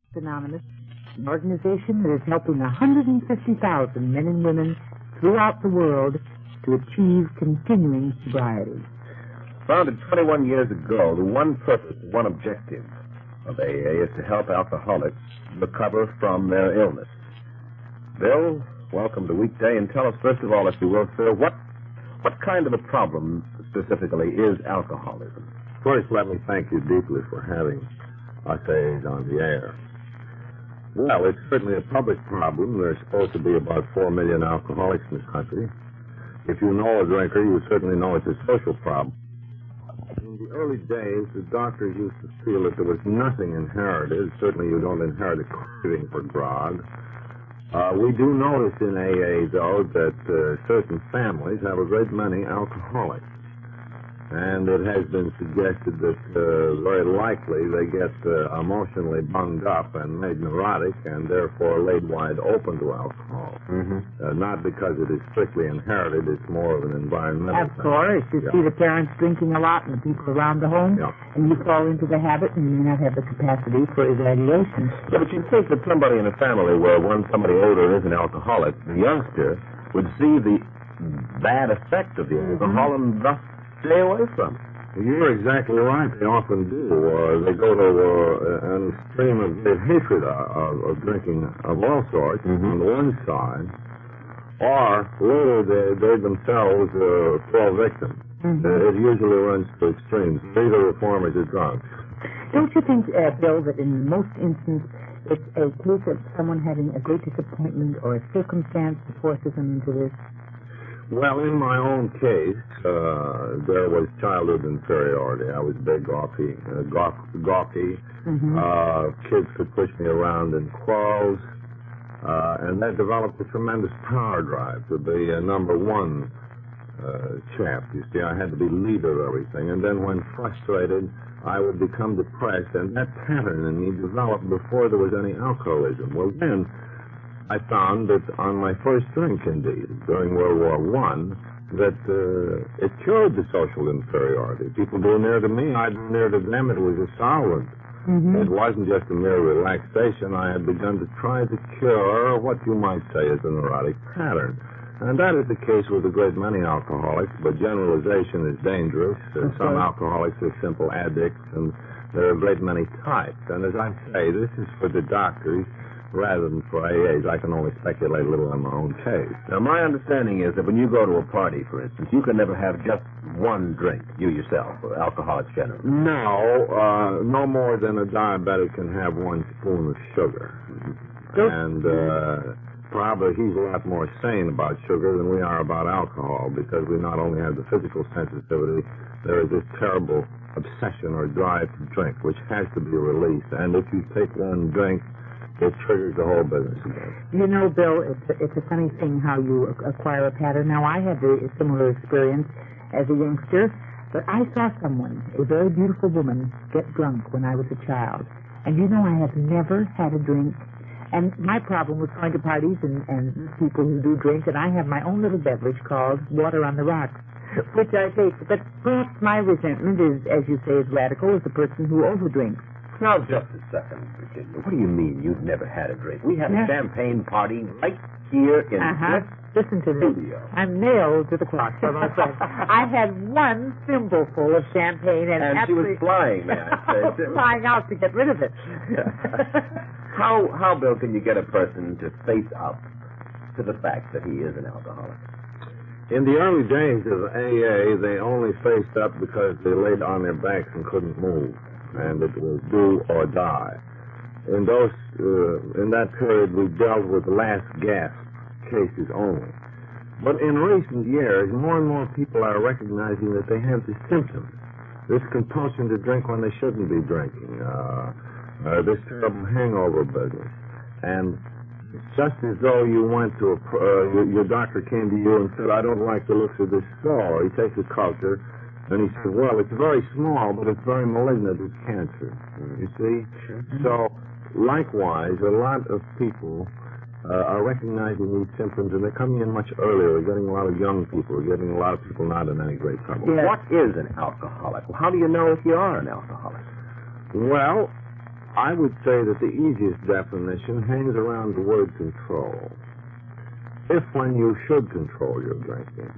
Anonymous, an organization that is helping 150,000 men and women throughout the world to achieve continuing sobriety. Founded 21 years ago, the one purpose, one objective of AA is to help alcoholics recover from their illness. Bill, welcome to Weekday, and tell us first of all, if you will, sir, what kind of a problem specifically is alcoholism? First, let me thank you deeply for having us AAs on the air. Well, it's certainly a public problem. There's supposed to be about 4 million alcoholics in this country. If you know a drinker, you certainly know it's a social problem. In the early days, the doctors used to feel that there was nothing inherited. Certainly you don't inherit a craving for grog. We do notice in AA, though, that certain families have a great many alcoholics. And it has been suggested that very likely they get emotionally bunged up and made neurotic and therefore laid wide open to alcohol. Not because it is strictly inherited, it's more of an environmental Of course. You see the parents drinking a lot and the people around the home, and you fall into the habit and you may not have the capacity for evaluation. Yeah, but you'd think that somebody in a family where somebody older is an alcoholic, the youngster would see the bad effect of the alcohol and thus stay away from it. You're exactly right. They often do. They go to an extreme of great hatred of drinking of all sorts on the one side, or later they themselves fall victim. It usually runs to extremes. Either reformers or drunks. Don't you think, Bill, that in most instances it's a case of someone having a great disappointment or a circumstance that forces them into this? Well, in my own case, there was childhood inferiority. I was big, gawky. Kids could push me around in quarrels, and that developed a tremendous power drive to be a number one chap. You see, I had to be leader of everything. And then when frustrated, I would become depressed, and that pattern in me developed before there was any alcoholism. Well, then I found that on my first drink, indeed, during World War I, that it cured the social inferiority. People drew near to me, I drew near to them. It was a solvent. It wasn't just a mere relaxation. I had begun to try to cure what you might say is a neurotic pattern. And that is the case with a great many alcoholics, but generalization is dangerous. Some alcoholics are simple addicts, and there are a great many types. And as I say, this is for the doctors rather than for AAs. I can only speculate a little on my own case. Now, my understanding is that when you go to a party, for instance, you can never have just one drink, you yourself, or alcoholics generally. No, no more than a diabetic can have one spoon of sugar. And probably he's a lot more sane about sugar than we are about alcohol, because we not only have the physical sensitivity, there is this terrible obsession or drive to drink, which has to be released. And if you take one drink, it triggers the whole business again. You know, Bill, it's a funny thing how you acquire a pattern. Now, I had a similar experience as a youngster, but I saw someone, a very beautiful woman, get drunk when I was a child. And you know, I have never had a drink. And my problem was going to parties and people who do drink, and I have my own little beverage called water on the rocks, which I take. But perhaps my resentment is, as you say, as radical as the person who overdrinks. Now, just a second, Virginia. What do you mean you've never had a drink? We had a champagne party right here in this Listen to this. studio. I'm nailed to the cross, for my friend. I had one thimbleful of champagne and she was flying, may I say. flying out to get rid of it. How, Bill, can you get a person to face up to the fact that he is an alcoholic? In the early days of AA, they only faced up because they laid on their backs and couldn't move. And it was do or die. In that period, we dealt with last gasp cases only. But in recent years, more and more people are recognizing that they have the symptoms. This compulsion to drink when they shouldn't be drinking. This terrible hangover business. And just as though you went to your doctor came to you and said, I don't like the looks of this sore. He takes a culture. And he said, well, it's very small, but it's very malignant. It's cancer. You see? Sure. So, likewise, a lot of people are recognizing these symptoms, and they're coming in much earlier. We're getting a lot of young people. We're getting a lot of people not in any great trouble. What is an alcoholic? How do you know if you are an alcoholic? Well, I would say that the easiest definition hangs around the word control. If when you should control your drinking,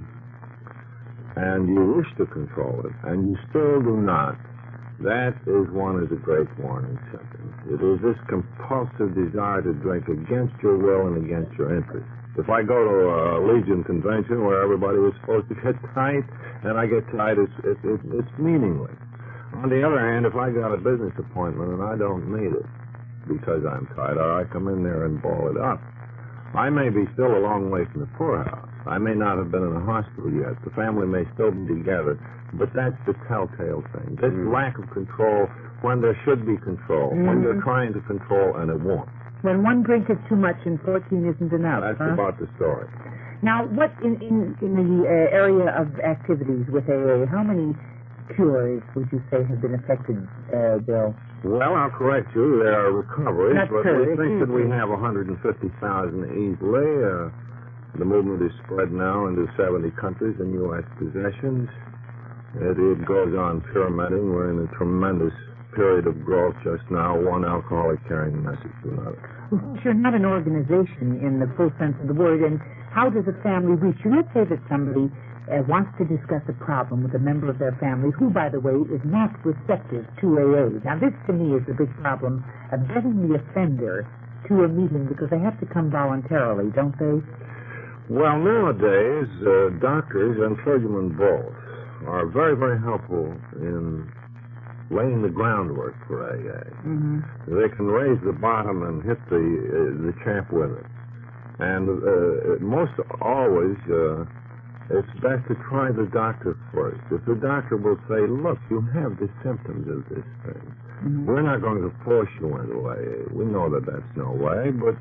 and you wish to control it, and you still do not, that is one of the great warning symptoms. It is this compulsive desire to drink against your will and against your interest. If I go to a Legion convention where everybody was supposed to get tight, and I get tight, it's meaningless. On the other hand, if I got a business appointment and I don't need it because I'm tight, or I come in there and ball it up, I may be still a long way from the poorhouse. I may not have been in the hospital yet. The family may still be together. But that's the telltale thing. This lack of control when there should be control, when you're trying to control and it won't. When one drink is too much and 14 isn't enough. That's about the story. Now, what in the area of activities with AA, how many cures would you say have been affected, Bill? Well, I'll correct you. There are recoveries, That's but true. we think that we have 150,000 easily. The movement is spread now into 70 countries and U.S. possessions. It goes on pyramiding. We're in a tremendous period of growth just now, one alcoholic carrying the message to another. Well, you're not an organization in the full sense of the word, and how does a family reach you? Let's say that somebody wants to discuss a problem with a member of their family who, by the way, is not receptive to AA. Now, this to me is the big problem of getting the offender to a meeting because they have to come voluntarily, don't they? Well, nowadays, doctors and clergymen both are very, very helpful in laying the groundwork for AA. They can raise the bottom and hit the chap with it. And most always, it's best to try the doctor first. If the doctor will say, look, you have the symptoms of this thing. We're not going to force you into AA. We know that that's no way, but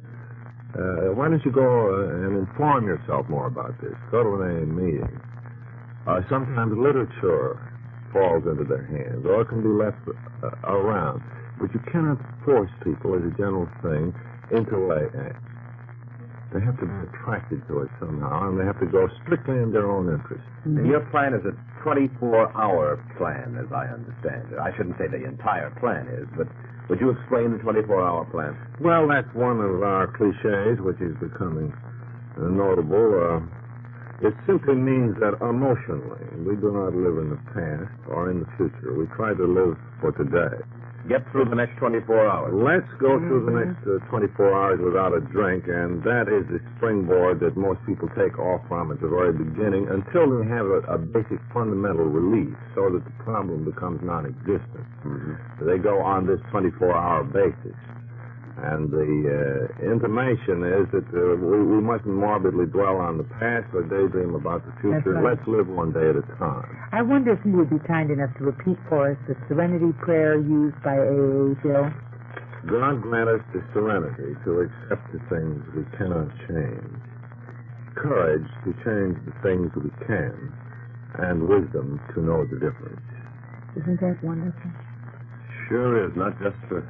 why don't you go and inform yourself more about this? Go to an AA meeting. Sometimes literature falls into their hands, or it can be left around. But you cannot force people, as a general thing, into AA. They have to be attracted to it somehow, and they have to go strictly in their own interest. And your plan is a 24-hour plan, as I understand it. I shouldn't say the entire plan is, but would you explain the 24-hour plan? Well, that's one of our cliches, which is becoming notable. It simply means that emotionally, we do not live in the past or in the future. We try to live for today. Get through the next 24 hours. Let's go through the next 24 hours without a drink, and that is the springboard that most people take off from at the very beginning until they have a basic fundamental relief so that the problem becomes non-existent. They go on this 24-hour basis. And the intimation is that we mustn't morbidly dwell on the past or daydream about the future. Right. Let's live one day at a time. I wonder if you would be kind enough to repeat for us the serenity prayer used by AA, Bill. God grant us the serenity to accept the things we cannot change, courage to change the things we can, and wisdom to know the difference. Isn't that wonderful? Sure is, not just for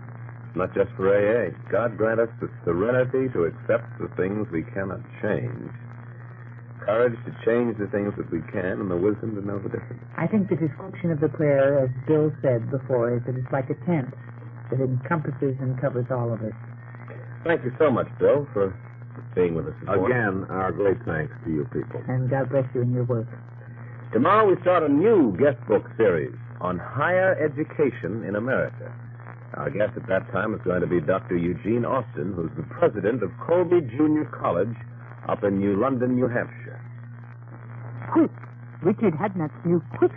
AA. God grant us the serenity to accept the things we cannot change, courage to change the things that we can, and the wisdom to know the difference. I think the description of the prayer, as Bill said before, is that it's like a tent that encompasses and covers all of it. Thank you so much, Bill, for being with us this morning. Again, our great thanks to you people. And God bless you in your work. Tomorrow we start a new guest book series on higher education in America. Our guest at that time is going to be Dr. Eugene Austin, who's the president of Colby Junior College up in New London, New Hampshire. Quick! Richard Hadnot's new quick.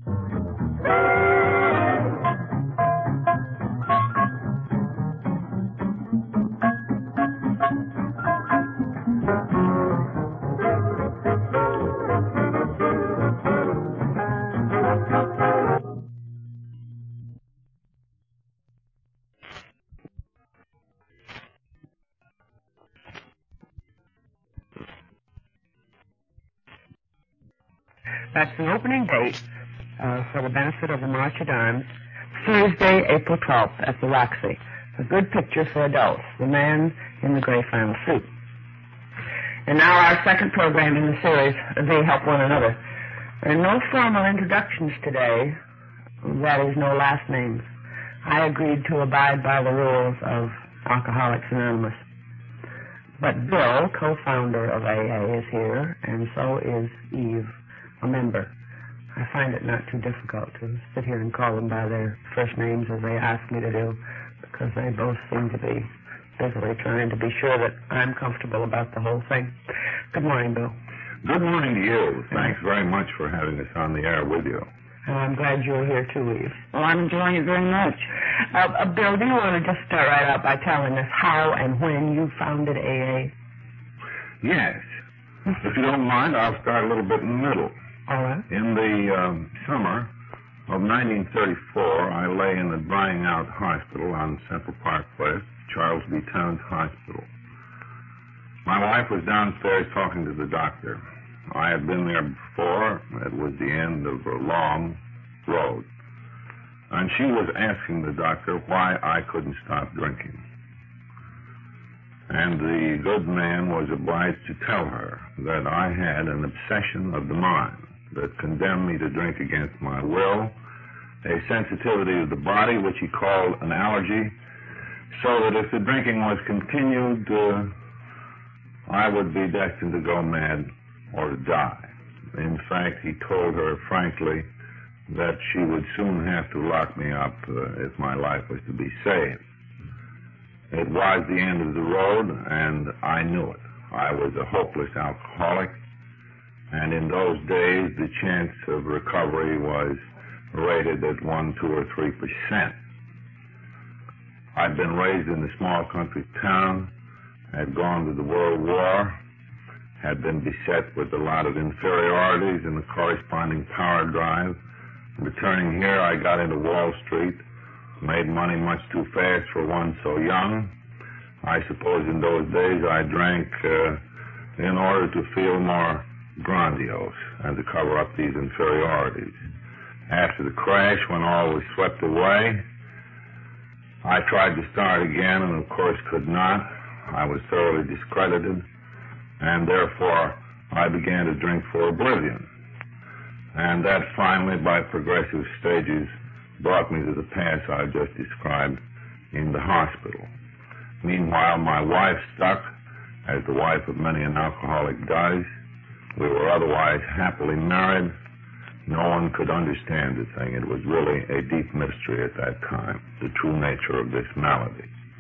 That's the opening date for the benefit of the March of Dimes, Thursday, April 12th at the Roxy. A good picture for adults, the man in the gray flannel suit. And now our second program in the series, They Help One Another. There are no formal introductions today, that is, no last names. I agreed to abide by the rules of Alcoholics Anonymous. But Bill, co-founder of AA, is here, and so is Eve, a member. I find it not too difficult to sit here and call them by their first names as they ask me to do, because they both seem to be busily trying to be sure that I'm comfortable about the whole thing. Good morning, Bill. Good morning to you. Thanks very much for having us on the air with you. And I'm glad you're here too, Eve. Well, I'm enjoying it very much. Bill, do you want to just start right out by telling us how and when you founded AA? Yes. If you don't mind, I'll start a little bit in the middle. All right. In the summer of 1934, I lay in the drying out hospital on Central Park Place, Charles B. Towns Hospital. My wife was downstairs talking to the doctor. I had been there before. It was the end of a long road. And she was asking the doctor why I couldn't stop drinking. And the good man was obliged to tell her that I had an obsession of the mind that condemned me to drink against my will, a sensitivity of the body, which he called an allergy, so that if the drinking was continued, I would be destined to go mad or to die. In fact, he told her frankly that she would soon have to lock me up if my life was to be saved. It was the end of the road, and I knew it. I was a hopeless alcoholic, and in those days the chance of recovery was rated at 1, 2, or 3%. I'd been raised in a small country town, had gone to the World War, had been beset with a lot of inferiorities and a corresponding power drive. Returning here, I got into Wall Street, made money much too fast for one so young. I suppose in those days I drank in order to feel more grandiose and to cover up these inferiorities. After the crash, when all was swept away, I tried to start again and of course could not. I was thoroughly discredited, and therefore I began to drink for oblivion. And that finally, by progressive stages, brought me to the pass I just described in the hospital. Meanwhile, my wife stuck, as the wife of many an alcoholic does. We were otherwise happily married. No one could understand the thing. It was really a deep mystery at that time, the true nature of this malady.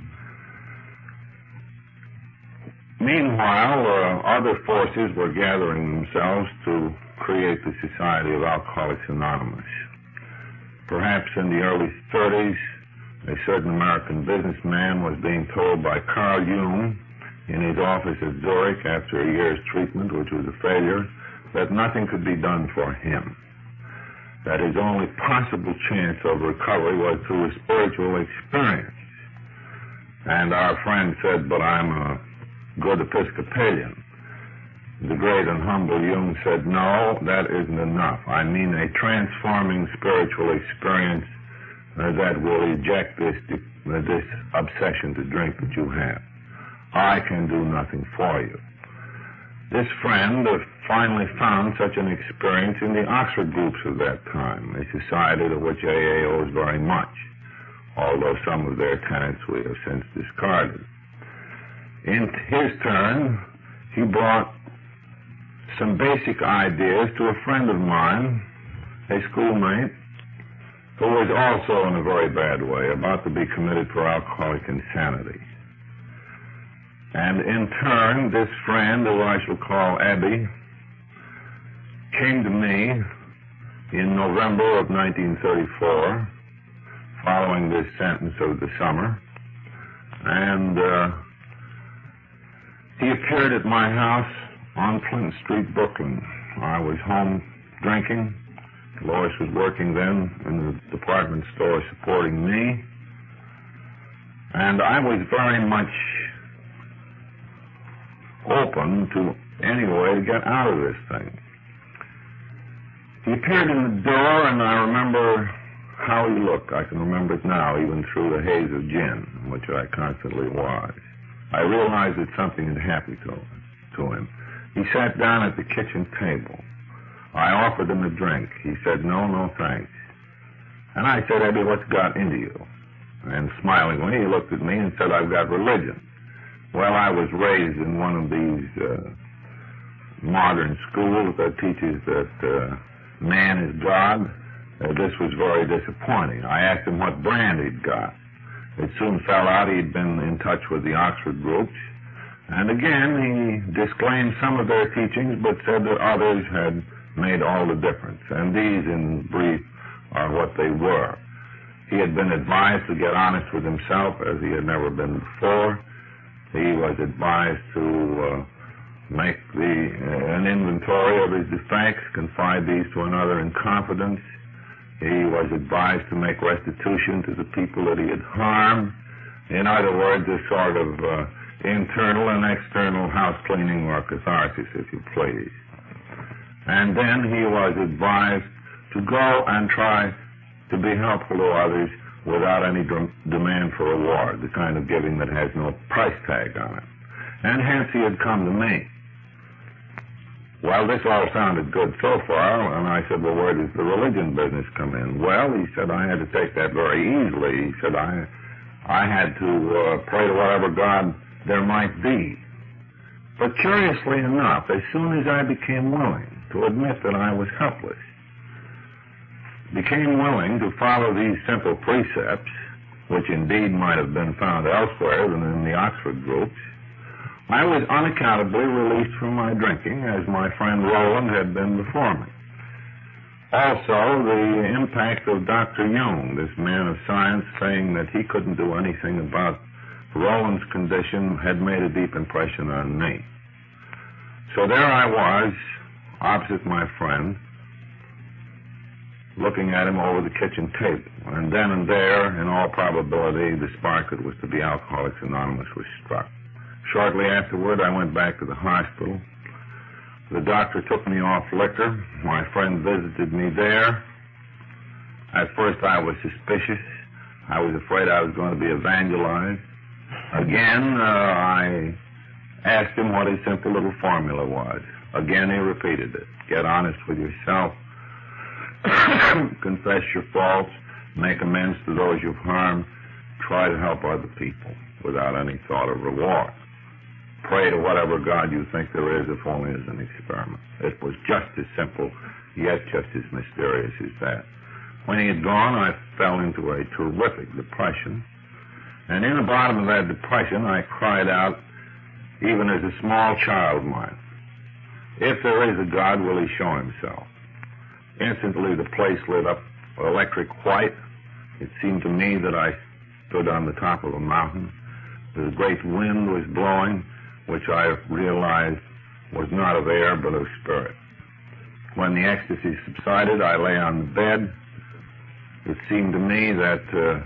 Meanwhile, other forces were gathering themselves to create the Society of Alcoholics Anonymous. Perhaps in the early 30s, a certain American businessman was being told by Carl Jung in his office at Zurich after a year's treatment, which was a failure, that nothing could be done for him, that his only possible chance of recovery was through a spiritual experience. And our friend said, but I'm a good Episcopalian. The great and humble Jung said, no, that isn't enough. I mean a transforming spiritual experience that will eject this obsession to drink that you have. I can do nothing for you. This friend finally found such an experience in the Oxford groups of that time, a society to which AA owes very much, although some of their tenets we have since discarded. In his turn, he brought some basic ideas to a friend of mine, a schoolmate, who was also in a very bad way, about to be committed for alcoholic insanity. And in turn, this friend, who I shall call Abby, came to me in November of 1934, following this sentence of the summer, and he appeared at my house on Flint Street, Brooklyn. I was home drinking. Lois was working then in the department store supporting me, and I was very much open to any way to get out of this thing. He appeared in the door, and I remember how he looked. I can remember it now, even through the haze of gin, which I constantly was. I realized that something had happened to him. He sat down at the kitchen table. I offered him a drink. He said, no, thanks. And I said, Abby, what's got into you? And smilingly, he looked at me and said, I've got religion. Well, I was raised in one of these modern schools that teaches that man is God. This was very disappointing. I asked him what brand he'd got. It soon fell out he'd been in touch with the Oxford groups. And again, he disclaimed some of their teachings, but said that others had made all the difference. And these, in brief, are what they were. He had been advised to get honest with himself, as he had never been before. He was advised to make an inventory of his defects, confide these to another in confidence. He was advised to make restitution to the people that he had harmed. In other words, a sort of internal and external house cleaning or catharsis, if you please. And then he was advised to go and try to be helpful to others without any demand for reward, the kind of giving that has no price tag on it. And hence he had come to me. Well, this all sounded good so far, and I said, well, where does the religion business come in? Well, he said, I had to take that very easily. He said, I had to pray to whatever God there might be. But curiously enough, as soon as I became willing to admit that I was helpless, became willing to follow these simple precepts, which indeed might have been found elsewhere than in the Oxford groups, I was unaccountably released from my drinking, as my friend Roland had been before me. Also, the impact of Dr. Jung, this man of science, saying that he couldn't do anything about Roland's condition, had made a deep impression on me. So there I was, opposite my friend, looking at him over the kitchen table. And then and there, in all probability, the spark that was to be Alcoholics Anonymous was struck. Shortly afterward, I went back to the hospital. The doctor took me off liquor. My friend visited me there. At first, I was suspicious. I was afraid I was going to be evangelized. Again, I asked him what his simple little formula was. Again, he repeated it. Get honest with yourself. Confess your faults. Make amends to those you've harmed. Try to help other people without any thought of reward. Pray to whatever God you think there is, if only as an experiment. It was just as simple, yet just as mysterious as that. When he had gone, I fell into a terrific depression. And in the bottom of that depression, I cried out, even as a small child might, if there is a God, will he show himself? Instantly, the place lit up electric white. It seemed to me that I stood on the top of a mountain. The great wind was blowing, which I realized was not of air, but of spirit. When the ecstasy subsided, I lay on the bed. It seemed to me that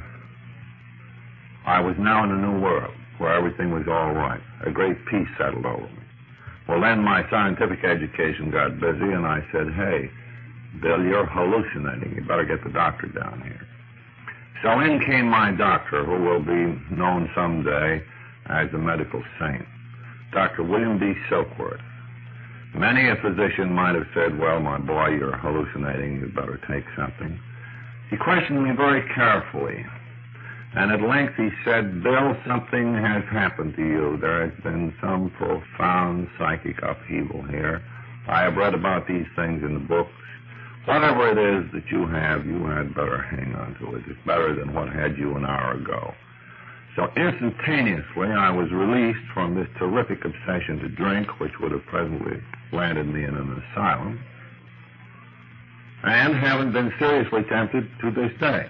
I was now in a new world, where everything was all right. A great peace settled over me. Well, then my scientific education got busy, and I said, hey, Bill, you're hallucinating. You better get the doctor down here. So in came my doctor, who will be known someday as a medical saint, Dr. William D. Silkworth. Many a physician might have said, well, my boy, you're hallucinating. You better take something. He questioned me very carefully. And at length he said, Bill, something has happened to you. There has been some profound psychic upheaval here. I have read about these things in the books. Whatever it is that you had better hang on to it. It's better than what had you an hour ago. So instantaneously, I was released from this terrific obsession to drink, which would have presently landed me in an asylum, and haven't been seriously tempted to this day.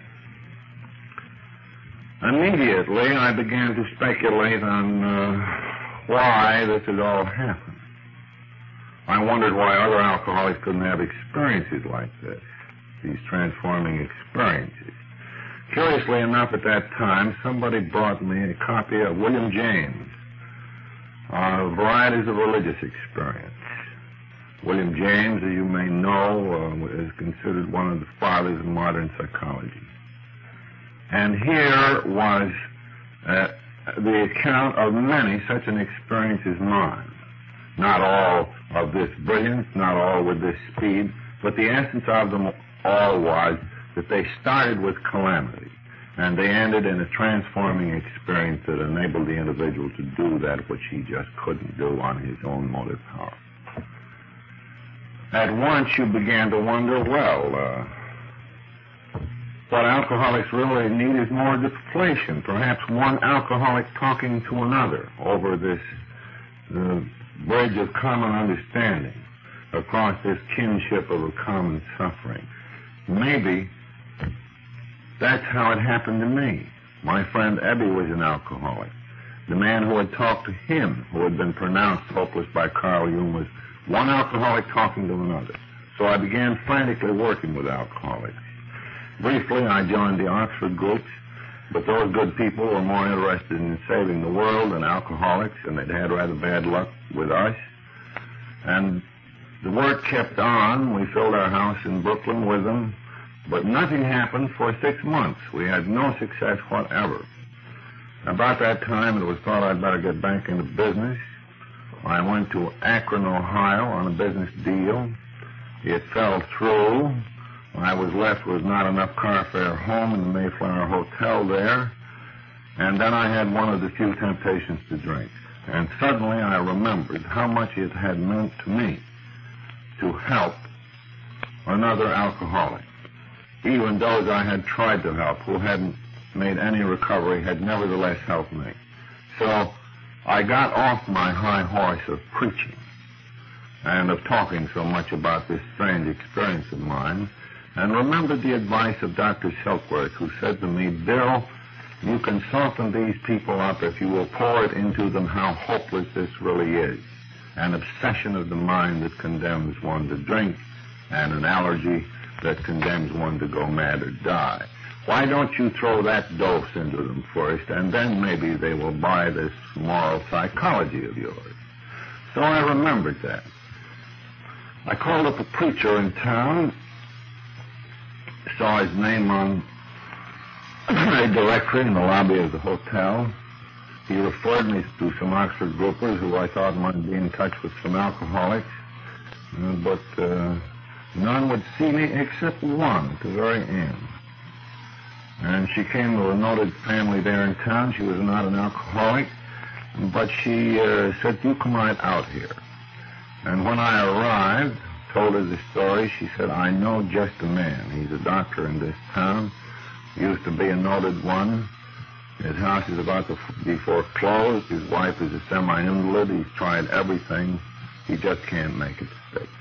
Immediately, I began to speculate on why this had all happened. I wondered why other alcoholics couldn't have experiences like this, these transforming experiences. Curiously enough, at that time, somebody brought me a copy of William James, Varieties of Religious Experience. William James, as you may know, is considered one of the fathers of modern psychology. And here was the account of many such an experience as mine. Not all of this brilliance, not all with this speed, but the essence of them all was that they started with calamity. And they ended in a transforming experience that enabled the individual to do that which he just couldn't do on his own motive power. At once you began to wonder, what alcoholics really need is more deflation, perhaps one alcoholic talking to another over this bridge of common understanding, across this kinship of a common suffering. Maybe that's how it happened to me. My friend Ebby was an alcoholic. The man who had talked to him, who had been pronounced hopeless by Carl Jung, was one alcoholic talking to another. So I began frantically working with alcoholics. Briefly, I joined the Oxford groups, but those good people were more interested in saving the world than alcoholics, and they'd had rather bad luck with us. And the work kept on. We filled our house in Brooklyn with them, but nothing happened for 6 months. We had no success whatever. About that time, it was thought I'd better get back into business. I went to Akron, Ohio on a business deal. It fell through. I was left with not enough car fare home in the Mayflower Hotel there, and then I had one of the few temptations to drink. And suddenly I remembered how much it had meant to me to help another alcoholic. Even those I had tried to help who hadn't made any recovery had nevertheless helped me. So I got off my high horse of preaching and of talking so much about this strange experience of mine, and remembered the advice of Dr. Silkworth, who said to me, "Bill, you can soften these people up if you will pour it into them how hopeless this really is. An obsession of the mind that condemns one to drink, and an allergy that condemns one to go mad or die. Why don't you throw that dose into them first, and then maybe they will buy this moral psychology of yours?" So I remembered that. I called up a preacher in town, saw his name on a directory in the lobby of the hotel. He referred me to some Oxford groupers who I thought might be in touch with some alcoholics, but none would see me except one at the very end. And she came to a noted family there in town. She was not an alcoholic, but she said, "You come right out here." And when I arrived, told her the story, she said, "I know just a man. He's a doctor in this town. Used to be a noted one. His house is about to be foreclosed. His wife is a semi-invalid. He's tried everything. He just can't make it stick."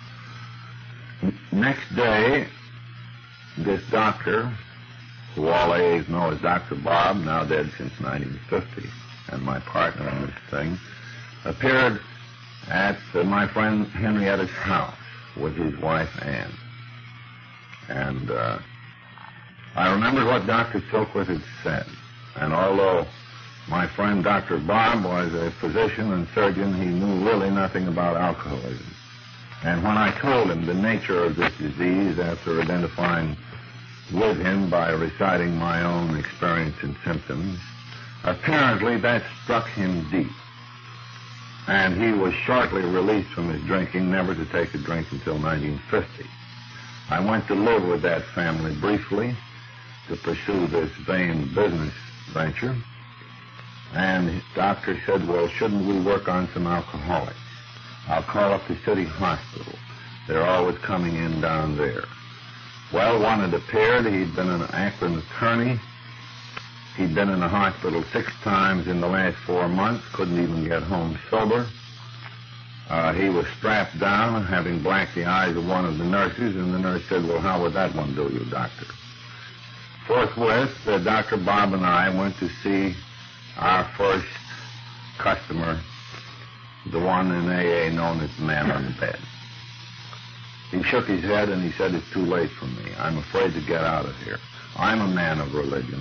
Next day, this doctor, who all AAs know as Dr. Bob, now dead since 1950, and my partner in this thing, appeared at my friend Henrietta's house with his wife Ann. And I remember what Dr. Silkworth had said. And although my friend Dr. Bob was a physician and surgeon, he knew really nothing about alcoholism. And when I told him the nature of this disease, after identifying with him by reciting my own experience and symptoms, apparently that struck him deep. And he was shortly released from his drinking, never to take a drink until 1950. I went to live with that family briefly to pursue this vain business venture. And the doctor said, "Well, shouldn't we work on some alcoholics? I'll call up the city hospital. They're always coming in down there." Well, one had appeared. He'd been an Akron attorney. He'd been in the hospital 6 times in the last 4 months, couldn't even get home sober. He was strapped down, having blacked the eyes of one of the nurses, and the nurse said, "Well, how would that one do you, doctor?" Forthwith, Dr. Bob and I went to see our first customer, the one in AA known as the man on the bed. He shook his head and he said, "It's too late for me. I'm afraid to get out of here. I'm a man of religion.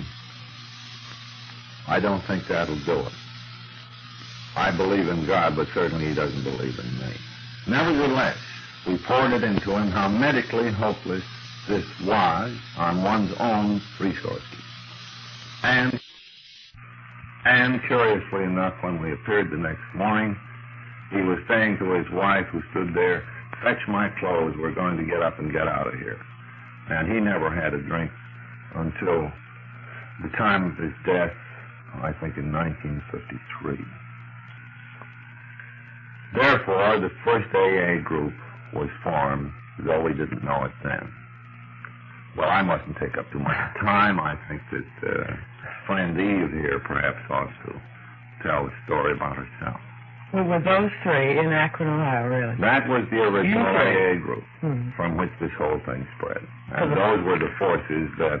I don't think that'll do it. I believe in God, but certainly he doesn't believe in me." Nevertheless, we poured it into him how medically hopeless this was on one's own resources. And curiously enough, when we appeared the next morning, he was saying to his wife, who stood there, "Fetch my clothes. We're going to get up and get out of here." And he never had a drink until the time of his death, I think in 1953. Therefore, the first AA group was formed, though we didn't know it then. Well, I mustn't take up too much time. I think that friend Eve here perhaps ought to tell the story about herself. Well, were those three in Akron, Ohio, really? That was the original AA group from which this whole thing spread. And those were the forces that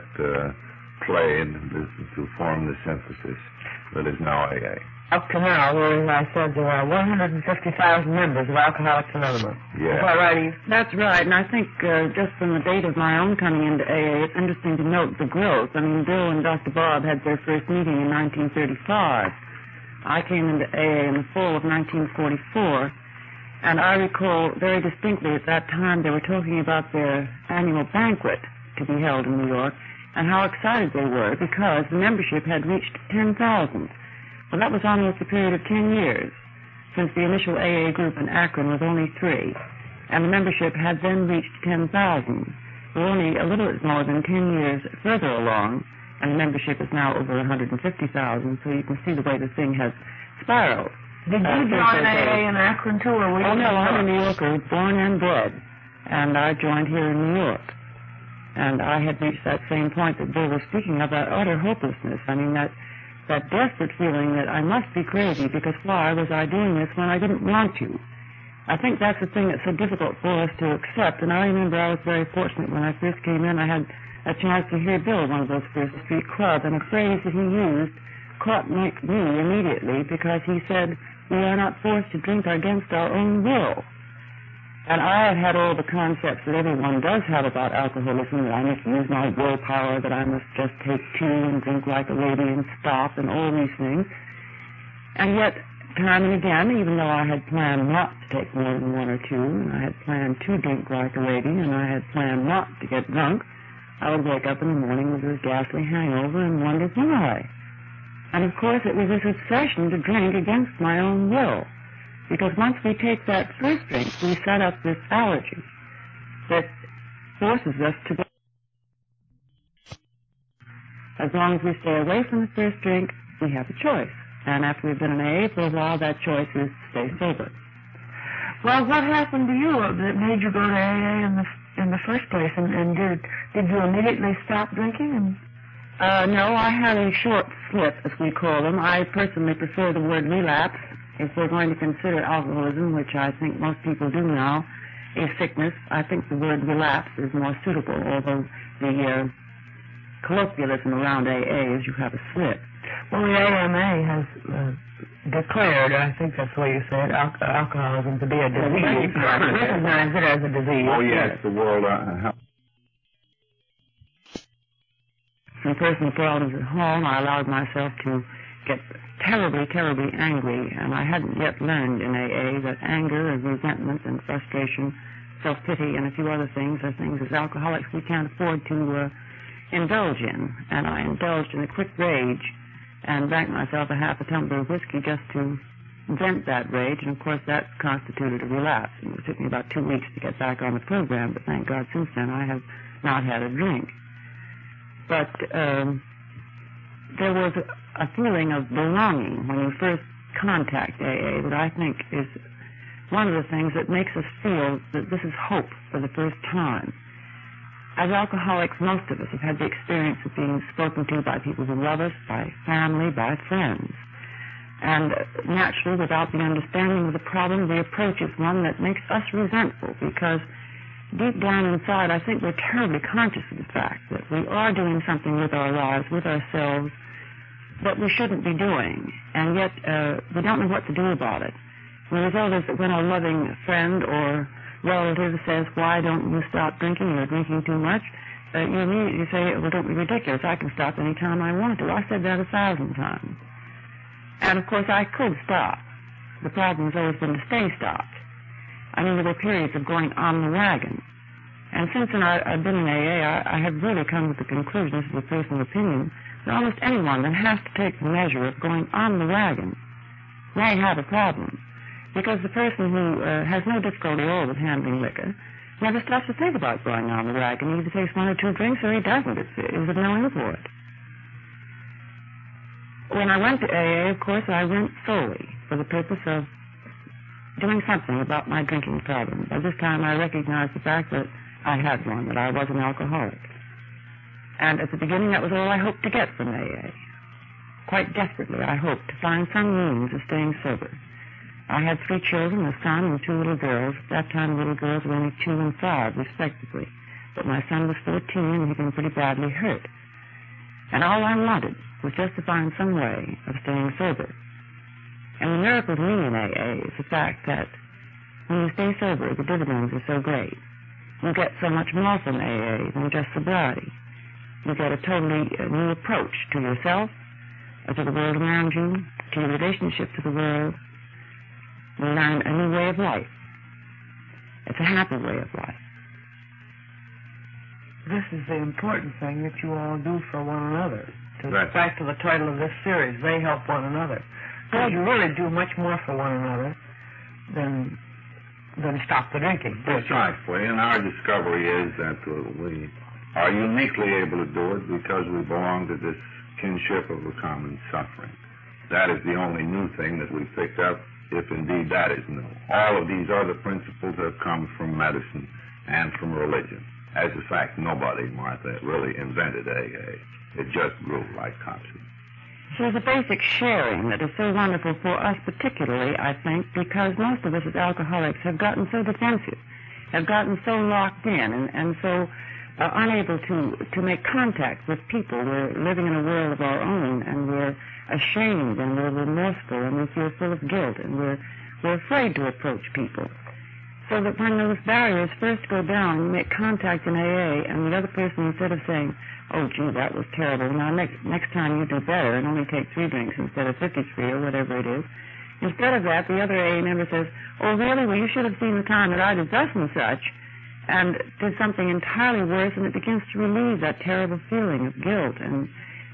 played to form the synthesis that is now AA. Up to now, as I said, there are 150,000 members of Alcoholics Anonymous. Yeah. Is that right, Eve? That's right, and I think just from the date of my own coming into AA, it's interesting to note the growth. I mean, Bill and Dr. Bob had their first meeting in 1935. I came into AA in the fall of 1944, and I recall very distinctly at that time they were talking about their annual banquet to be held in New York, and how excited they were because the membership had reached 10,000. Well, that was almost a period of 10 years, since the initial AA group in Akron was only 3, and the membership had then reached 10,000. We're only a little more than 10 years further along, and the membership is now over 150,000, so you can see the way the thing has spiraled. Did you join AA in Akron, too, or were you? Oh, no, I'm a New Yorker, born and bred, and I joined here in New York. And I had reached that same point that Bill was speaking of, that utter hopelessness. I mean, that desperate feeling that I must be crazy because why was I doing this when I didn't want to? I think that's the thing that's so difficult for us to accept, and I remember I was very fortunate when I first came in. I had a chance to hear Bill at one of those First Street clubs, and a phrase that he used caught me immediately because he said, "We are not forced to drink against our own will." And I had all the concepts that everyone does have about alcoholism, that I must use my willpower, that I must just take 2 and drink like a lady and stop, and all these things. And yet, time and again, even though I had planned not to take more than 1 or 2, and I had planned to drink like a lady, and I had planned not to get drunk, I would wake up in the morning with this ghastly hangover and wonder why. And of course, it was this obsession to drink against my own will. Because once we take that first drink, we set up this allergy that forces us to go. As long as we stay away from the first drink, we have a choice. And after we've been in AA for a while, that choice is to stay sober. Well, what happened to you that made you go to AA in the first place? And did you immediately stop drinking? No, I had a short slip, as we call them. I personally prefer the word relapse. If we're going to consider alcoholism, which I think most people do now, a sickness, I think the word relapse is more suitable, although the colloquialism around AA is you have a slip. Well, the AMA has declared, I think that's the way you said, alcoholism to be a disease. Recognize it as a disease. Oh, yes, the World Health. Some personal problems at home, I allowed myself to get terribly, terribly angry, and I hadn't yet learned in AA that anger and resentment and frustration, self-pity, and a few other things are things as alcoholics we can't afford to indulge in. And I indulged in a quick rage and drank myself a half a tumbler of whiskey just to vent that rage, and of course that constituted a relapse. And it took me about 2 weeks to get back on the program, but thank God since then I have not had a drink. But there was a feeling of belonging when you first contact AA that I think is one of the things that makes us feel that this is hope for the first time. As alcoholics, most of us have had the experience of being spoken to by people who love us, by family, by friends. And naturally, without the understanding of the problem, the approach is one that makes us resentful because deep down inside, I think we're terribly conscious of the fact that we are doing something with our lives, with ourselves, that we shouldn't be doing, and yet we don't know what to do about it. The result is that when a loving friend or relative says, "Why don't you stop drinking? You're drinking too much," you immediately say, "Well, don't be ridiculous. I can stop any time I want to." I said that 1,000 times. And, of course, I could stop. The problem has always been to stay stopped. I mean, there were periods of going on the wagon. And since I've been in AA, I have really come to the conclusion, this is a personal opinion, that almost anyone that has to take the measure of going on the wagon may have a problem. Because the person who has no difficulty at all with handling liquor never stops to think about going on the wagon. He either takes 1 or 2 drinks or he doesn't. It's of no import. when I went to AA, of course, I went solely for the purpose of doing something about my drinking problem. By this time, I recognized the fact that I had one, that I was an alcoholic. And at the beginning, that was all I hoped to get from AA. Quite desperately, I hoped to find some means of staying sober. I had 3 children, a son and 2 little girls. At that time, the little girls were only 2 and 5, respectively. But my son was 14, and he'd been pretty badly hurt. And all I wanted was just to find some way of staying sober. And the miracle to me in AA is the fact that when you stay sober, the dividends are so great. You get so much more from AA than just sobriety. You get a totally new approach to yourself, to the world around you, to your relationship to the world. You learn a new way of life. It's a happy way of life. This is the important thing that you all do for one another. Right. Back to the title of this series, they help one another. Because you really do much more for one another than stop the drinking. Precisely, and our discovery is that we are uniquely able to do it because we belong to this kinship of a common suffering. That is the only new thing that we've picked up, if indeed that is new. All of these other principles have come from medicine and from religion. As a fact, nobody, Martha, really invented AA. It just grew like topsy. So the basic sharing that is so wonderful for us particularly, I think, because most of us as alcoholics have gotten so defensive, have gotten so locked in and so unable to make contact with people. We're living in a world of our own, and we're ashamed, and we're remorseful, and we feel full of guilt, and we're afraid to approach people. So that when those barriers first go down, you make contact in AA, and the other person, instead of saying, "Oh, gee, that was terrible. Now, next time you do better and only take 3 drinks instead of 53 or whatever it is." Instead of that, the other AA member says, "Oh, really? Well, you should have seen the time that I did thus and such," and did something entirely worse, and it begins to relieve that terrible feeling of guilt and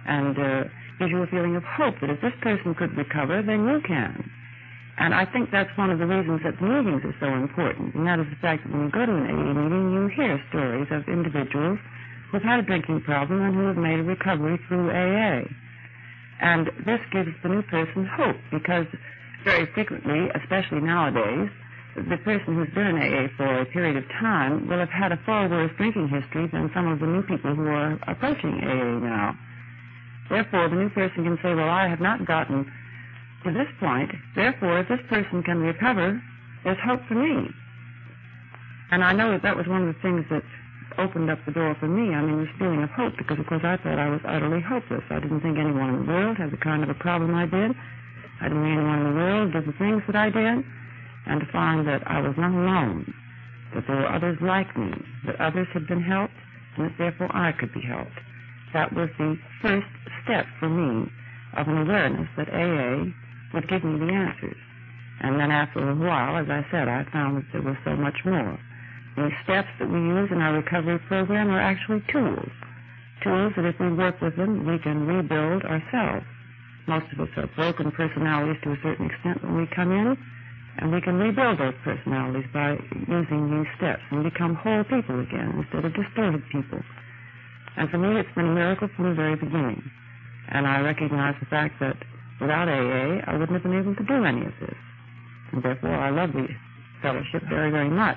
gives you a feeling of hope that if this person could recover, then you can. And I think that's one of the reasons that the meetings are so important, and that is the fact that when you go to an AA meeting, you hear stories of individuals who've had a drinking problem and who have made a recovery through AA. And this gives the new person hope, because very frequently, especially nowadays, the person who's been in AA for a period of time will have had a far worse drinking history than some of the new people who are approaching AA now. Therefore, the new person can say, "Well, I have not gotten to this point. Therefore, if this person can recover, there's hope for me." And I know that was one of the things that opened up the door for me. I mean, this feeling of hope, because, of course, I thought I was utterly hopeless. I didn't think anyone in the world had the kind of a problem I did. I didn't think anyone in the world did the things that I did. And to find that I was not alone, that there were others like me, that others had been helped, and that therefore I could be helped. That was the first step for me of an awareness that AA would give me the answers. And then after a while, as I said, I found that there was so much more. The steps that we use in our recovery program are actually tools. Tools that if we work with them, we can rebuild ourselves. Most of us are broken personalities to a certain extent when we come in, and we can rebuild those personalities by using these steps and become whole people again instead of distorted people. And for me, it's been a miracle from the very beginning. And I recognize the fact that without AA, I wouldn't have been able to do any of this. And therefore, I love the fellowship very, very much.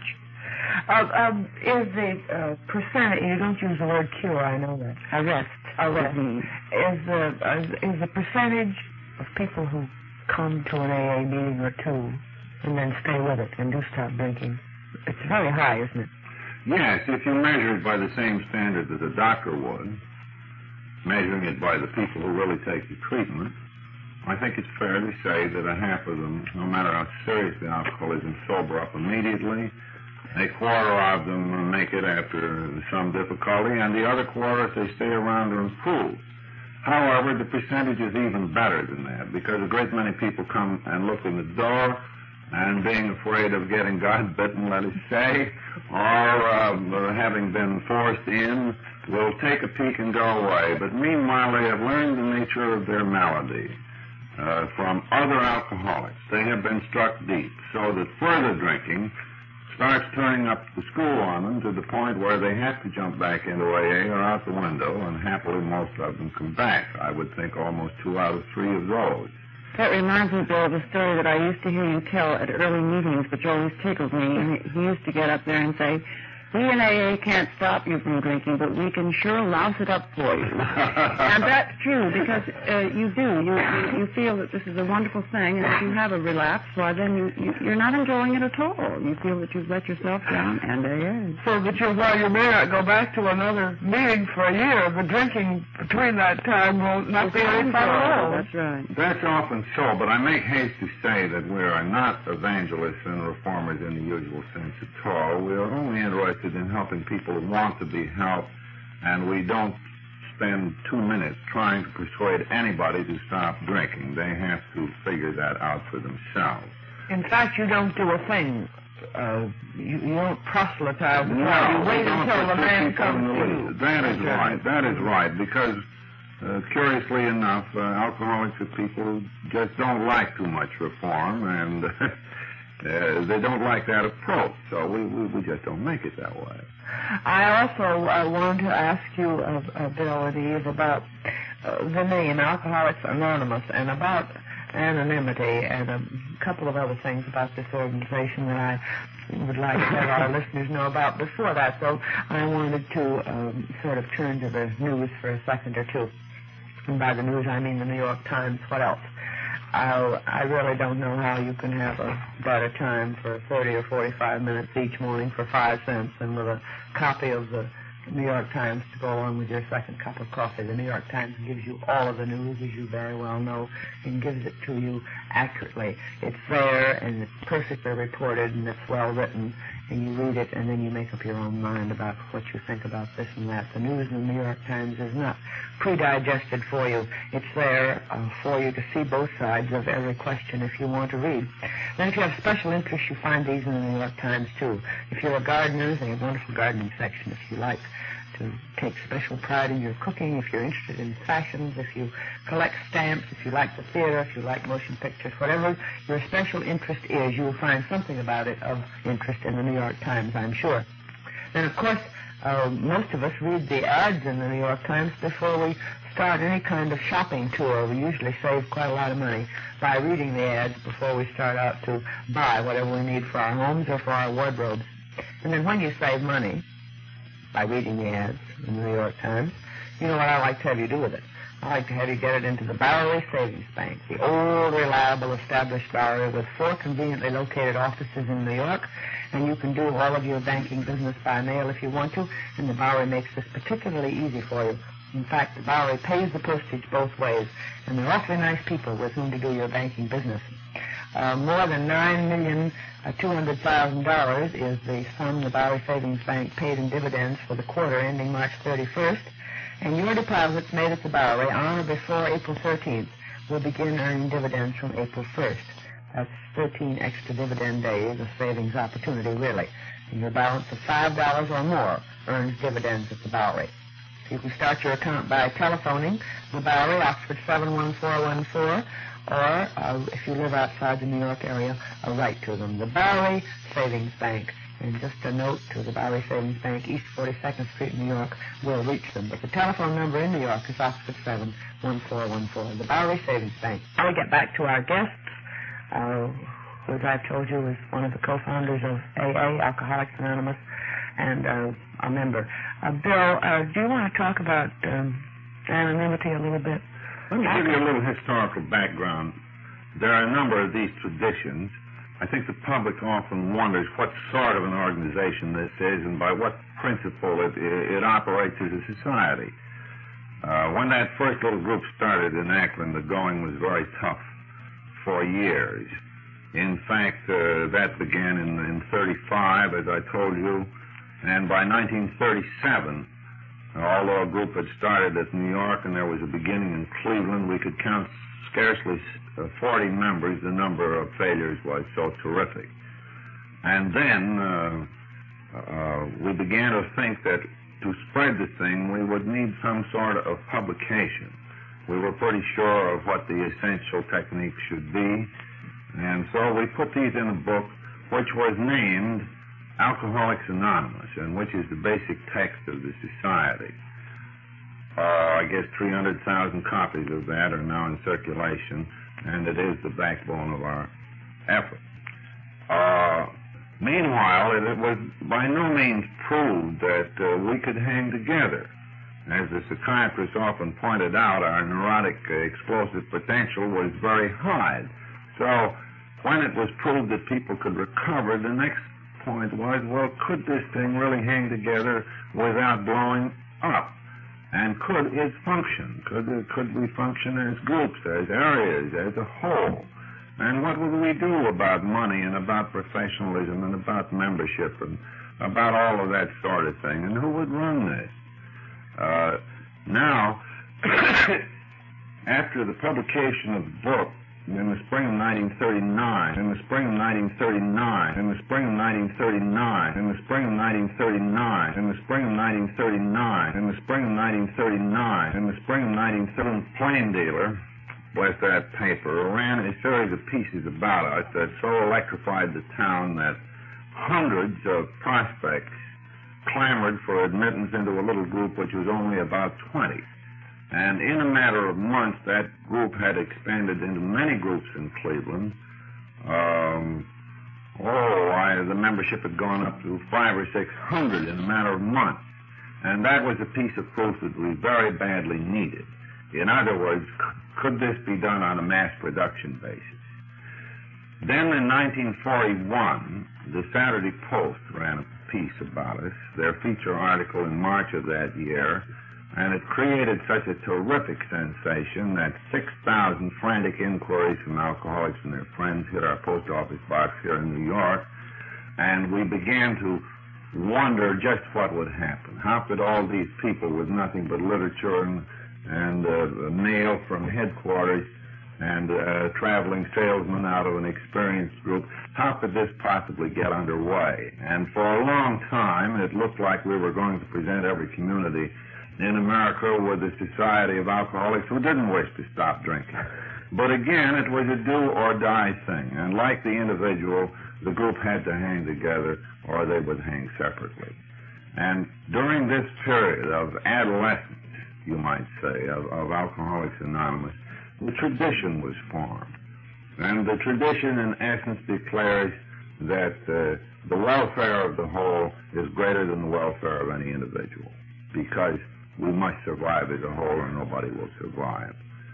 Is the percentage, you don't use the word cure, I know that. Arrest. Is the percentage of people who come to an AA meeting or two and then stay with it and do stop drinking, it's very high, isn't it? Yes, if you measure it by the same standard that a doctor would, measuring it by the people who really take the treatment, I think it's fair to say that a half of them, no matter how serious the alcoholism, sober up immediately. A quarter of them make it after some difficulty, and the other quarter, if they stay around, are improved. However, the percentage is even better than that, because a great many people come and look in the door, and being afraid of getting God bitten, let us say, or having been forced in, will take a peek and go away. But meanwhile, they have learned the nature of their malady from other alcoholics. They have been struck deep, so that further drinking starts turning up the school on them to the point where they have to jump back into AA or out the window, and happily most of them come back. I would think almost 2 out of 3 of those. That reminds me, Bill, of a story that I used to hear you tell at early meetings, which always tickled me. He used to get up there and say, "We in AA can't stop you from drinking, but we can sure louse it up for you." And that's true, because you do. You feel that this is a wonderful thing, and if you have a relapse, well, then you're not enjoying it at all. You feel that you've let yourself down, and AA. So that while you may not go back to another meeting for a year, the drinking between that time will not be any fun at all. That's right. That's often so, but I make haste to say that we are not evangelists and reformers in the usual sense at all. We are only interested in helping people who want to be helped, and we don't spend 2 minutes trying to persuade anybody to stop drinking. They have to figure that out for themselves. In fact, you don't do a thing. You don't proselytize. No, you wait until the man comes to you. That is right. That is right, because curiously enough, alcoholics are people who just don't like too much reform, and they don't like that approach, so we just don't make it that way. I also wanted to ask you, Bill and Eve, about the name Alcoholics Anonymous and about anonymity and a couple of other things about this organization that I would like to have our listeners know about before that. So I wanted to sort of turn to the news for a second or two. And by the news, I mean the New York Times. What else? I really don't know how you can have a better time for 30 or 45 minutes each morning for 5 cents than with a copy of the New York Times to go along with your second cup of coffee. The New York Times gives you all of the news, as you very well know, and gives it to you accurately. It's there, and it's perfectly reported, and it's well written, and you read it, and then you make up your own mind about what you think about this and that. The news in the New York Times is not pre-digested for you. It's there for you to see both sides of every question if you want to read. Then if you have special interests, you find these in the New York Times, too. If you're a gardener, they have a wonderful gardening section. If you like to take special pride in your cooking, if you're interested in fashions, if you collect stamps, if you like the theater, if you like motion pictures, whatever your special interest is, you will find something about it of interest in the New York Times, I'm sure. Then, of course, most of us read the ads in the New York Times before we start any kind of shopping tour. We usually save quite a lot of money by reading the ads before we start out to buy whatever we need for our homes or for our wardrobes. And then when you save money by reading the ads in the New York Times, you know what I like to have you do with it. I like to have you get it into the Bowery Savings Bank, the old, reliable, established Bowery with 4 conveniently located offices in New York, and you can do all of your banking business by mail if you want to, and the Bowery makes this particularly easy for you. In fact, the Bowery pays the postage both ways, and they're awfully nice people with whom to do your banking business. More than $9,200,000 is the sum the Bowery Savings Bank paid in dividends for the quarter ending March 31st, and your deposits made at the Bowery on or before April 13th will begin earning dividends from April 1st. That's 13 extra dividend days, a savings opportunity, really. And your balance of $5 or more earns dividends at the Bowery. So you can start your account by telephoning the Bowery, Oxford 71414, or if you live outside the New York area, write to them. The Bowery Savings Bank. And just a note to the Bowery Savings Bank, East 42nd Street, New York, will reach them. But the telephone number in New York is Oxford 71414, the Bowery Savings Bank. Now we get back to our guests, who, as I've told you, is one of the co-founders of AA, Alcoholics Anonymous, and a member. Bill, do you want to talk about anonymity a little bit? Let me give you a little historical background. There are a number of these traditions. I think the public often wonders what sort of an organization this is and by what principle it operates as a society. When that first little group started in Akron, the going was very tough for years. In fact, that began in 35, as I told you, and by 1937, although a group had started at New York and there was a beginning in Cleveland, we could count scarcely 40 members. The number of failures was so terrific. And then we began to think that to spread the thing, we would need some sort of publication. We were pretty sure of what the essential techniques should be, and so we put these in a book, which was named Alcoholics Anonymous, and which is the basic text of the society. I guess 300,000 copies of that are now in circulation, and it is the backbone of our effort. Meanwhile, it was by no means proved that we could hang together. As the psychiatrists often pointed out, our neurotic explosive potential was very high. So when it was proved that people could recover, the next point was, well, could this thing really hang together without blowing up? And could it function? Could we function as groups, as areas, as a whole? And what would we do about money and about professionalism and about membership and about all of that sort of thing? And who would run this? Now, after the publication of the book in the spring of 1939, in the spring of 1939, in the spring of 1939, in the spring of 1939, in the spring of 1939, in the spring of 1939, in the spring of 1937, Plain Dealer, bless that paper, ran a series of pieces about us that so electrified the town that hundreds of prospects clamored for admittance into a little group which was only about 20. And in a matter of months, that group had expanded into many groups in Cleveland. The membership had gone up to 500 or 600 in a matter of months. And that was a piece of proof that we very badly needed. In other words, could this be done on a mass production basis? Then in 1941, the Saturday Post ran a piece about us, their feature article in March of that year, and it created such a terrific sensation that 6,000 frantic inquiries from alcoholics and their friends hit our post office box here in New York, and we began to wonder just what would happen. How could all these people with nothing but literature and mail from headquarters and traveling salesmen out of an experienced group, how could this possibly get underway? And for a long time, it looked like we were going to present every community in America with a society of alcoholics who didn't wish to stop drinking. But again, it was a do-or-die thing, and like the individual, the group had to hang together or they would hang separately. And during this period of adolescence, you might say, of Alcoholics Anonymous, the tradition was formed. And the tradition, in essence, declares that the welfare of the whole is greater than the welfare of any individual, because we must survive as a whole or nobody will survive.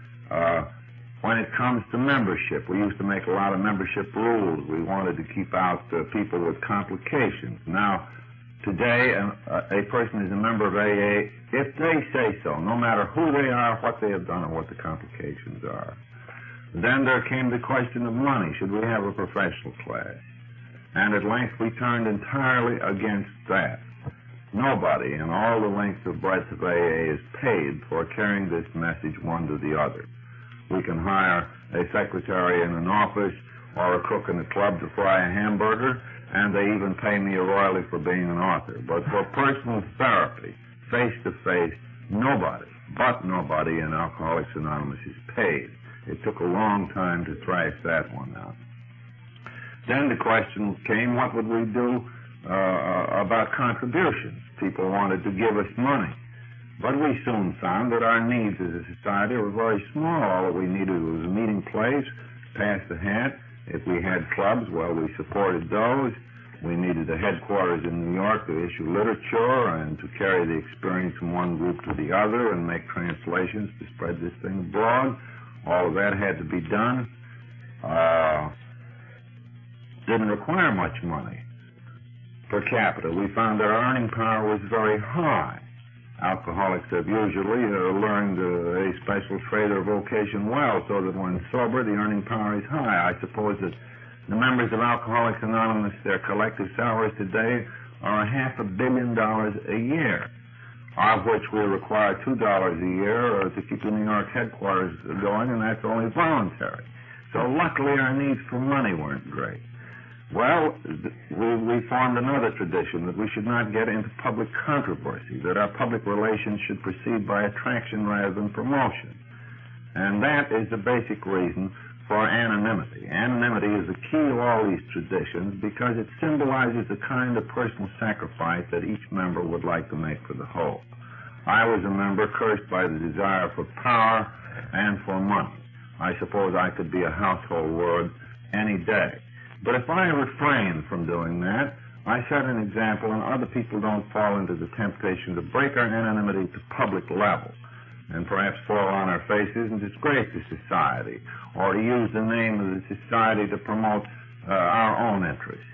When it comes to membership, we used to make a lot of membership rules. We wanted to keep out people with complications. Now, today, a person is a member of AA if they say so, no matter who they are, what they have done, or what the complications are. Then there came the question of money. Should we have a professional class? And at length we turned entirely against that. Nobody in all the length and breadth of AA is paid for carrying this message one to the other. We can hire a secretary in an office or a cook in a club to fry a hamburger, and they even pay me a royalty for being an author. But for personal therapy, face-to-face, nobody in Alcoholics Anonymous is paid. It took a long time to thrash that one out. Then the question came, what would we do about contributions? People wanted to give us money. But we soon found that our needs as a society were very small. All that we needed was a meeting place, pass the hat. If we had clubs, well, we supported those. We needed a headquarters in New York to issue literature and to carry the experience from one group to the other and make translations to spread this thing abroad. All of that had to be done. Didn't require much money per capita. We found that our earning power was very high. Alcoholics have usually learned a special trade or vocation well, so that when sober, the earning power is high. I suppose that the members of Alcoholics Anonymous, their collective salaries today are $500 million a year, of which we require $2 a year to keep the New York headquarters going, and that's only voluntary. So luckily our needs for money weren't great. Well, we formed another tradition that we should not get into public controversy, that our public relations should proceed by attraction rather than promotion. And that is the basic reason for anonymity. Anonymity is the key to all these traditions because it symbolizes the kind of personal sacrifice that each member would like to make for the whole. I was a member cursed by the desire for power and for money. I suppose I could be a household word any day. But if I refrain from doing that, I set an example and other people don't fall into the temptation to break our anonymity to public level and perhaps fall on our faces and disgrace the society or to use the name of the society to promote our own interests.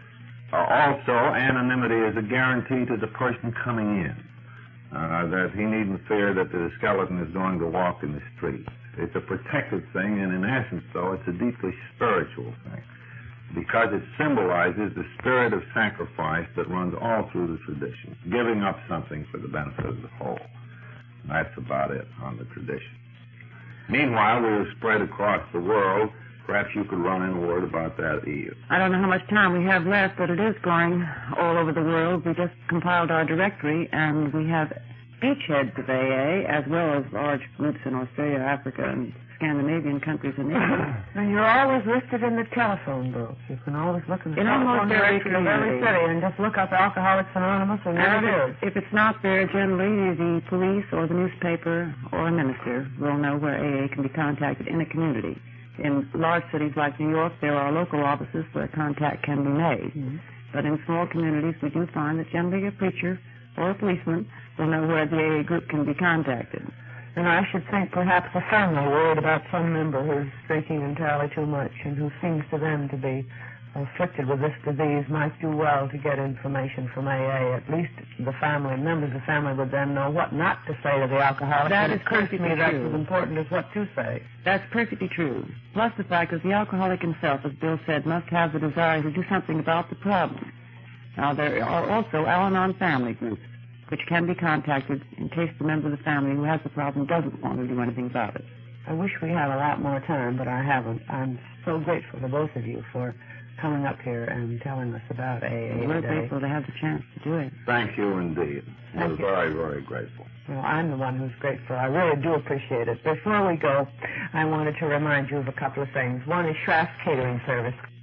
Also, anonymity is a guarantee to the person coming in that he needn't fear that the skeleton is going to walk in the street. It's a protected thing, and in essence, though, it's a deeply spiritual thing because it symbolizes the spirit of sacrifice that runs all through the tradition, giving up something for the benefit of the whole. That's about it on the tradition. Meanwhile, we are spread across the world. Perhaps you could run in a word about that, Eve. I don't know how much time we have left, but it is going all over the world. We just compiled our directory, and we have beachheads of AA, as well as large groups in Australia, Africa, and Scandinavian countries and India. And you're always listed in the telephone book. You can always look in the In telephone almost every directory of every community. city and just look up Alcoholics Anonymous and there it is. If it's not there, generally the police or the newspaper or a minister will know where AA can be contacted in a community. In large cities like New York, there are local offices where contact can be made. Mm-hmm. But in small communities, we do find that generally a preacher or a policeman will know where the AA group can be contacted. And I should think perhaps a family worried about some member who's drinking entirely too much and who seems to them to be afflicted with this disease might do well to get information from AA. At least the family, members of the family would then know what not to say to the alcoholic. That and is it occurs to me perfectly that's true. as important as what to say. That's perfectly true. Plus the fact that the alcoholic himself, as Bill said, must have the desire to do something about the problem. Now, there are also Al-Anon family groups, which can be contacted in case the member of the family who has the problem doesn't want to do anything about it. I wish we had a lot more time, but I haven't. I'm so grateful to both of you for coming up here and telling us about AA We're today. grateful to have the chance to do it. Thank you indeed. We're Thank you. very, very grateful. Well, I'm the one who's grateful. I really do appreciate it. Before we go, I wanted to remind you of a couple of things. One is Schraff's Catering Service.